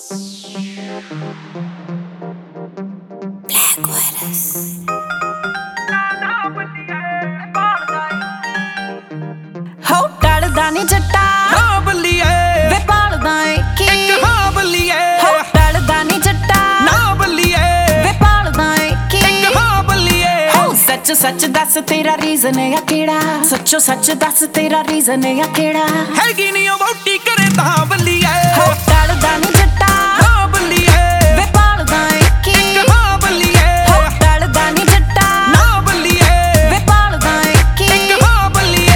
ਹੋ ਟਲਦਾ ਨੀ ਜੱਟਾ ਨਾ ਬੱਲੀਏ ਵੇ ਪਾਲਦਾ ਏ ਕੀ ਇੱਕ ਹਾਂ ਬੱਲੀਏ ਹੋ ਟਲਦਾ ਨੀ ਜੱਟਾ ਨਾ ਬੱਲੀਏ ਵੇ ਪਾਲਦਾ ਏ ਕੀ ਇੱਕ ਹਾਂ ਬੱਲੀਏ ਹੋ ਸੱਚ ਸੱਚ ਦੱਸ ਤੇਰਾ ਰੀਜ਼ਨ ਆ ਕਿਹੜਾ ਸੱਚੋ ਸੱਚ ਦੱਸ ਤੇਰਾ ਰੀਜ਼ਨ ਆ ਕਿਹੜਾ ਹੈਗੀ ਨੀ ਉਹ ਵਹੁਟੀ ਕਰੇ ਤਾਂ ਬੱਲੀਏ ਹੋ ਟਲਦਾ ਨੀ ਜੱਟਾ ਨਾ ਬੱਲੀਏ ਵੇ ਪਾਲਦਾ ਏ ਕੀ ਇੱਕ ਹਾਂ ਬੱਲੀਏ ਹੋ ਟਲਦਾ ਨੀ ਜੱਟਾ ਨਾ ਬੱਲੀਏ ਵੇ ਪਾਲਦਾ ਏ ਕੀ ਇੱਕ ਹਾਂ ਬੱਲੀਏ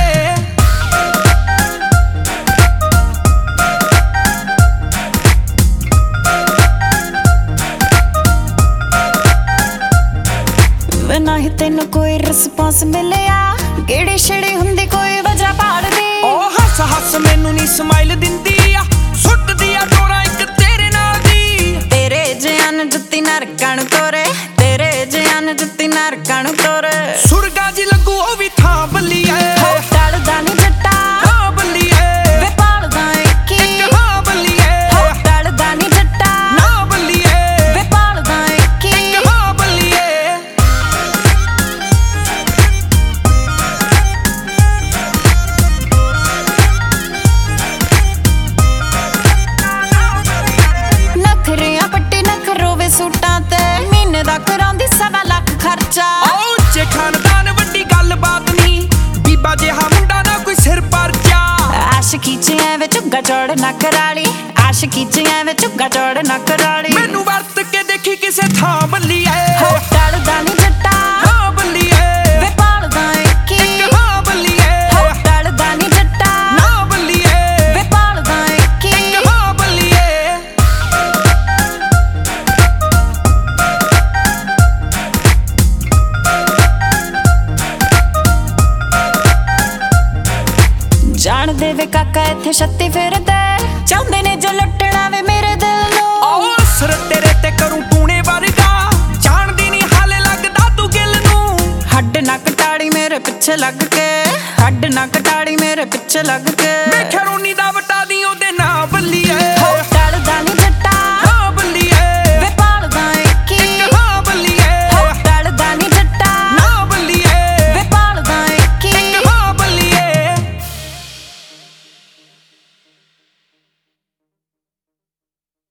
ਵੇ ਨਹੀਂ ਤੈਨੂੰ ਕੋਈ ਰਿਸਪੌਂਸ ਮਿਲਿਆ ਕਿਹੜੀ ਛੜੀ ਹੁੰਦੀ ਕੋਈ ਵਜ੍ਹਾ ਭਾਲਦੀ ਉਹ ਹੱਸ ਹੱਸ ਮੈਨੂੰ ਨੀ ਸਮਾਈਲ ਦਿੰਦੀ ਆ ਸੁੱਟਦੀ ਆ ਡੋਰਾ ਇੱਕ ਤੇਰੇ ਨਾਲ ਦੀ ਤੇਰੇ ਜਿਆਨ ਜੁੱਤੀ ਨਰਕਾਂ ਨੂੰ ਤੋਰੇ ਤੇਰੇ ਜਿਆਨ ਜੁੱਤੀ ਨਰਕਾਂ ਨੂੰ ਤੋਰੇ ਸੁਰਗਾ ਜੀ ਲੱਗੂ ਉਹ ਵੀ ਥਾਂ ਬੱਲੀਏ ਹੋ ਟਲਦਾ ਨੀ ਜੱਟਾ ਨਾ ਬੱਲੀਏ ਵੇ ਪਾਲਦਾ ਏ ਕੀ ਇੱਕ ਹਾਂ ਬੱਲੀਏ ਹੋ ਟਲਦਾ ਨੀ ਜੱਟਾ ਨਾ ਬੱਲੀਏ ਵੇ ਪਾਲਦਾ ਏ ਕੀ ਇੱਕ ਹਾਂ ਬੱਲੀਏ ਨਖਰਿਆਂ ਪੱਟੀ ਨਖਰੋ ਵੇ ਸੂਟਾਂ ਤੇ ਮਹੀਨੇ ਦਾ ਕਰਾਉਂਦੀ 7 ਲੱਖ ਖਰਚਾ ਉੱਚੇ ਖਾਨਦਾਨ ਵੱਡੀ ਗੱਲ ਬਾਤ ਨੀ ਬੀਬਾ ਜਿਹਾ ਮੁੰਡਾ ਨਾ ਕੋਈ ਸਿਰ ਪਰਚਾ ਆਸ਼ਕੀ ਚ ਐਵੇਂ ਝੁੱਗਾ ਚੜ ਨਾ ਕਰਾਲੀ ਆਸ਼ਕੀ ਚ ਐਵੇਂ ਝੁੱਗਾ ਚੜ ਨਾ ਕਰਾਲੀ ਮੈਨੂੰ ਵਰਤ ਕੇ ਦੇਖੀ ਕਿਸੇ ਥਾਂ ਬੱਲੀਏ ਹੋ ਟਲਦਾ ਨੀ ਜੱਟਾ ਨਾ ਬੱਲੀਏ ਵੇ ਪਾਲਦਾ ਏ ਕੀ ਇੱਕ ਹਾਂ ਬੱਲੀਏ ਹੋ ਟਲਦਾ ਨੀ ਜੱਟਾ ਨਾ ਬੱਲੀਏ ਵੇ ਪਾਲਦਾ ਏ ਕੀ ਇੱਕ ਹਾਂ ਬੱਲੀਏ ਜਾਣਦੇ ਵੇ ਕਾਕਾ ਇੱਥੇ ਛੱਤੀ ਫਿਰਦੇ ਚਾਹੁੰਦੇ ਨੇ ਜੋ ਲੁੱਟਣਾ ਵੇ ਮੇਰੇ ਦਿਲ ਨੂੰ ਆਓ ਅਸਰ ਤੇਰੇ ਤੇ ਕਰੂੰ ਟੂਣੇ ਵਰਗਾ ਜਾਣਦੀ ਨੀ ਹਾਲੇ ਲੱਗਦਾ ਤੂੰ ਗਿਲ ਨੂੰ ਹੱਡ ਨਾ ਕਟਾੜੀ ਮੇਰੇ ਪਿੱਛੇ ਲੱਗ ਕੇ ਹੱਡ ਨਾ ਕਟਾੜੀ ਮੇਰੇ ਪਿੱਛੇ ਲੱਗ ਕੇ ਮੈਂ ਖਰੋਨੀ ਦਾ ਵਟਾ ਦੀ ਉਹਦੇ ਨਾਂ ਬੱਲੀਏ